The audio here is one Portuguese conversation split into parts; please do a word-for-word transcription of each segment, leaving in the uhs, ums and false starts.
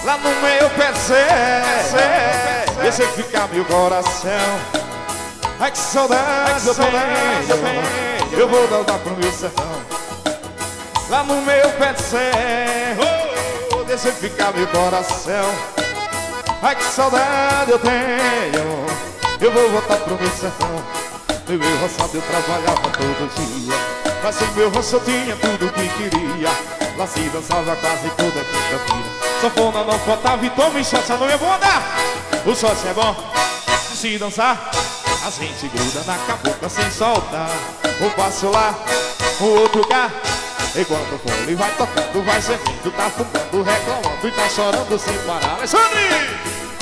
lá no meu pé de serra, deixa ficar meu coração. Ai que saudade eu tenho, eu vou voltar pro meu sertão. Lá no meu pé de serra, deixa ficar meu coração. Ai que saudade eu tenho, eu vou voltar pro meu sertão. No meu roçado eu trabalhava todo dia, mas no meu roçado eu tinha tudo que queria. Lá se dançava quase toda quinta-feira. Sanfona não faltava e toma e shot, não é bom andar. O shot é bom de se dançar, a gente gruda na cabocla sem soltar. Um passo lá, o outro cá, enquanto o fole vai tocando, vai gemendo, tá fumando, reclamando e tá chorando sem parar. Alexandre!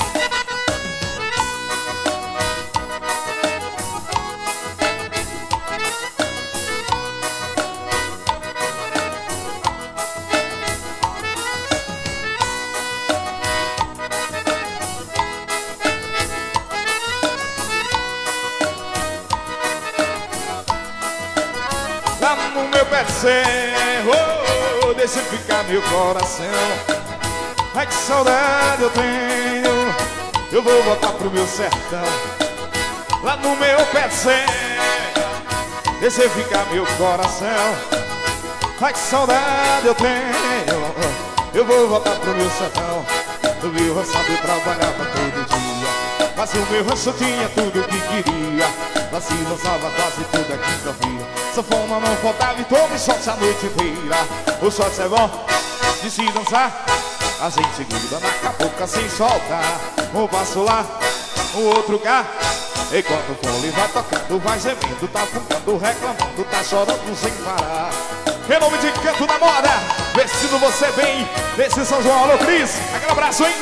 Lá no meu pé de serra, deixa ficar meu coração. Ai que saudade eu tenho, eu vou voltar pro meu sertão. Lá no meu pé de serra, deixa ficar meu coração. Ai que saudade eu tenho, eu vou voltar pro meu sertão. No meu roçado eu trabalhava todo dia, mas o meu roçado tinha tudo que queria. Lá se dançava quase toda quinta-feira. Sanfona não faltava e tome shot a noite inteira. O shot é bom de se dançar, a gente gruda na cabocla sem soltar. Um passo lá, o outro cá, enquanto o fole vai tocando, vai gemendo, tá fumando, reclamando, tá chorando sem parar. Em nome de Canto da Moda, vestindo você bem, desse São João. Alô Cris, aquele abraço, hein?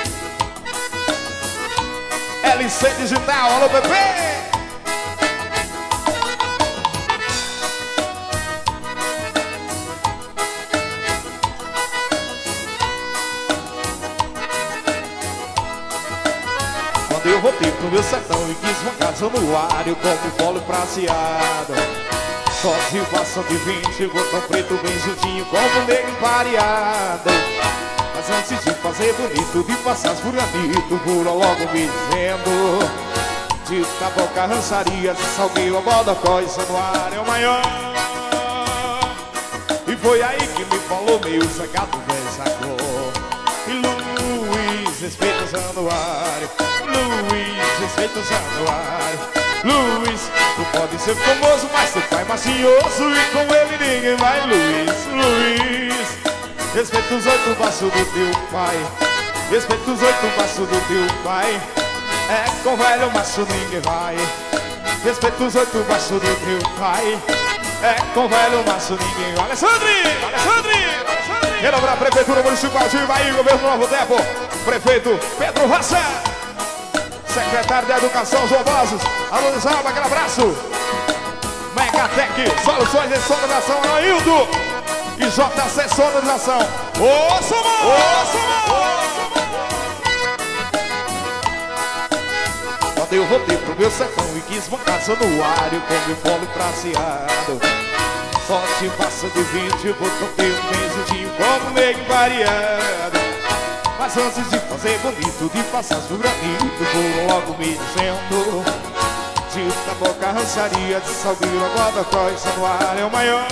L C Digital, alô bebê! Quando eu voltei pro meu sertão e quis uma casa no ar, eu como fole prateado, sozinho passando de vinte, botão preto bem juntinho, como negro pareado. Mas antes de fazer bonito, de passar por bonito, furou logo me dizendo: de taboca, rançaria, de salgueiro, a bodocó, isso no ar é o maior. E foi aí que me falou meio sacado, velho sacou. E Luiz, respeita o Januário, Luiz, respeita o Januário. Luiz, tu pode ser famoso, mas tu pai macioso, e com ele ninguém vai. Luiz, Luiz, respeita os oito passos do teu pai, respeita os oito passos do teu pai. É com velho macho ninguém vai, respeita os oito passos do teu pai. É com velho macho ninguém vai. Alexandre, Alexandre, Alexandre. Renobrar a Prefeitura Municipal de Ivaí, Governo Novo Tempo, Prefeito Pedro Rocha, secretário de Educação João Bozes, alô Desalba, aquele abraço. Megatec, soluções de sonorização, Anaildo e J C Sonorização. Ô, Somão! Ô, Somão! Quando eu voltei pro meu sertão e quis uma casa no ar, eu comi fole prateado, só te passa de vinte, eu vou tocar um mesudinho como meio variado. Mas antes de fazer bonito, de passar juramento, vou logo me dizendo: de taboca, rançaria, de salgueiro, a bodocó, isso no ar é o maior.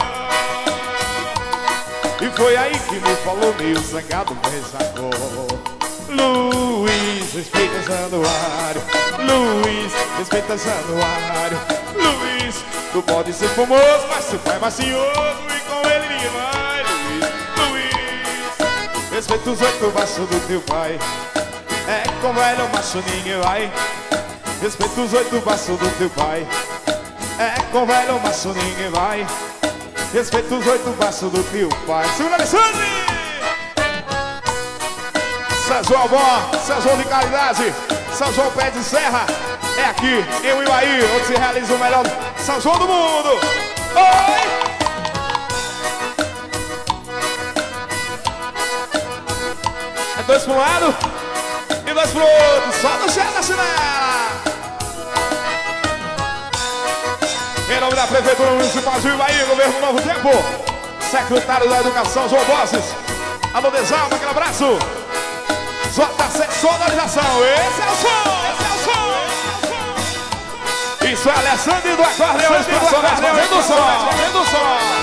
E foi aí que me falou meio zangado, mas sacou: Luiz, respeita Januário, Luiz, respeita Januário. Luiz, tu pode ser famoso, mas tu pai macioso, e com ele ninguém vai. Luiz, Luiz, respeita os oito passos do teu pai. É com velho macho ninguém vai, respeita os oito passos do teu pai. É com velho macho ninguém vai, respeita os oito passos do teu pai. Segura, Alexandre! São João bom, São João de qualidade, São João pé de serra. É aqui, em Ivaí, onde se realiza o melhor São João do mundo. Oi! É dois pro lado e dois pro outro, só no cheiro da chinela. Em nome da Prefeitura Municipal de Ivaí, Governo Novo Tempo, secretário da Educação João Bozes, alô Desalma, aquele abraço. J C Sonorização, esse é o som, esse é o som. Isso é Alessandro do Acordeão, fazendo o som, fazendo o som.